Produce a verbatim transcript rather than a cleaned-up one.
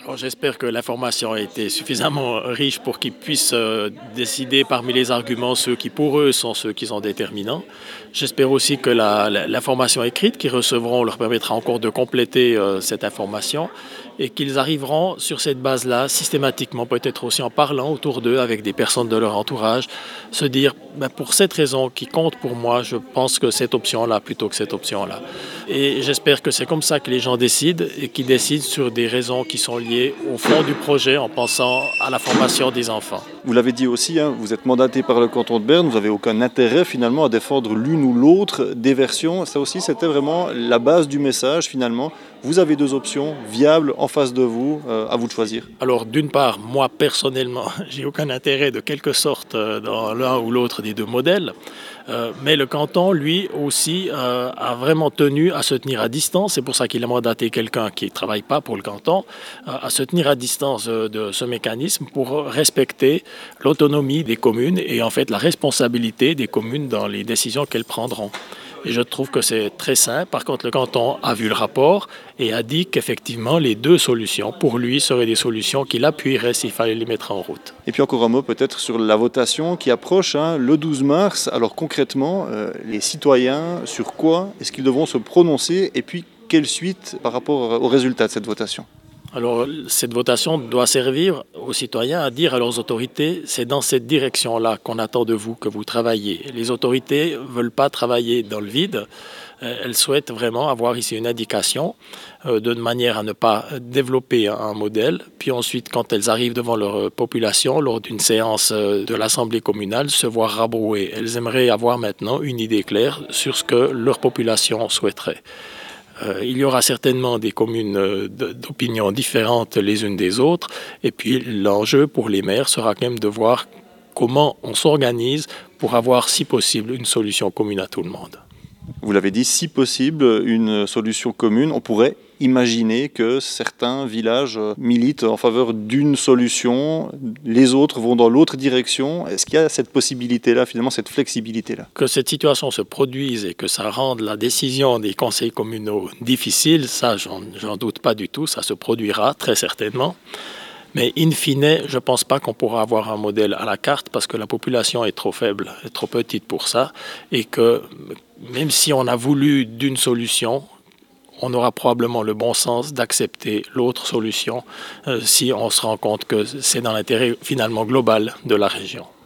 Alors, j'espère que l'information a été suffisamment riche pour qu'ils puissent euh, décider parmi les arguments ceux qui pour eux sont ceux qui sont déterminants. J'espère aussi que la- la- l'information écrite qu'ils recevront leur permettra encore de compléter euh, cette information et qu'ils arriveront sur cette base-là systématiquement, peut-être aussi en parlant autour d'eux avec des personnes de leur entourage, se dire ben, pour cette raison qui compte pour moi, je pense que cette option-là plutôt que cette option-là. Et j'espère que c'est comme ça que les gens décident et qu'ils décident sur des raisons qui sont liées au fond du projet en pensant à la formation des enfants. Vous l'avez dit aussi, hein, vous êtes mandaté par le canton de Berne, vous n'avez aucun intérêt finalement à défendre l'une ou l'autre des versions. Ça aussi, c'était vraiment la base du message finalement. Vous avez deux options viables en face de vous, euh, à vous de choisir. Alors d'une part, moi personnellement, j'ai aucun intérêt de quelque sorte euh, dans l'un ou l'autre des deux modèles, Euh, mais le canton, lui aussi, euh, a vraiment tenu à se tenir à distance. C'est pour ça qu'il a mandaté quelqu'un qui ne travaille pas pour le canton, euh, à se tenir à distance euh, de ce mécanisme pour respecter l'autonomie des communes et en fait la responsabilité des communes dans les décisions qu'elles prendront. Et je trouve que c'est très simple. Par contre, le canton a vu le rapport et a dit qu'effectivement, les deux solutions, pour lui, seraient des solutions qu'il appuierait s'il fallait les mettre en route. Et puis encore un mot peut-être sur la votation qui approche hein, le douze mars. Alors concrètement, euh, les citoyens, sur quoi est-ce qu'ils devront se prononcer et puis quelle suite par rapport au résultat de cette votation? Alors, cette votation doit servir aux citoyens à dire à leurs autorités, c'est dans cette direction-là qu'on attend de vous que vous travaillez. Les autorités ne veulent pas travailler dans le vide. Elles souhaitent vraiment avoir ici une indication euh, de manière à ne pas développer un modèle. Puis ensuite, quand elles arrivent devant leur population, lors d'une séance de l'Assemblée communale, se voir rabrouer. Elles aimeraient avoir maintenant une idée claire sur ce que leur population souhaiterait. Euh, il y aura certainement des communes euh, d'opinions différentes les unes des autres. Et puis l'enjeu pour les maires sera quand même de voir comment on s'organise pour avoir, si possible, une solution commune à tout le monde. Vous l'avez dit, si possible, une solution commune. On pourrait imaginer que certains villages militent en faveur d'une solution, les autres vont dans l'autre direction. Est-ce qu'il y a cette possibilité-là, finalement, cette flexibilité-là? Que cette situation se produise et que ça rende la décision des conseils communaux difficile, ça, j'en, j'en doute pas du tout. Ça se produira très certainement. Mais in fine, je ne pense pas qu'on pourra avoir un modèle à la carte parce que la population est trop faible, est trop petite pour ça. Et que même si on a voulu d'une solution, on aura probablement le bon sens d'accepter l'autre solution euh, si on se rend compte que c'est dans l'intérêt finalement global de la région.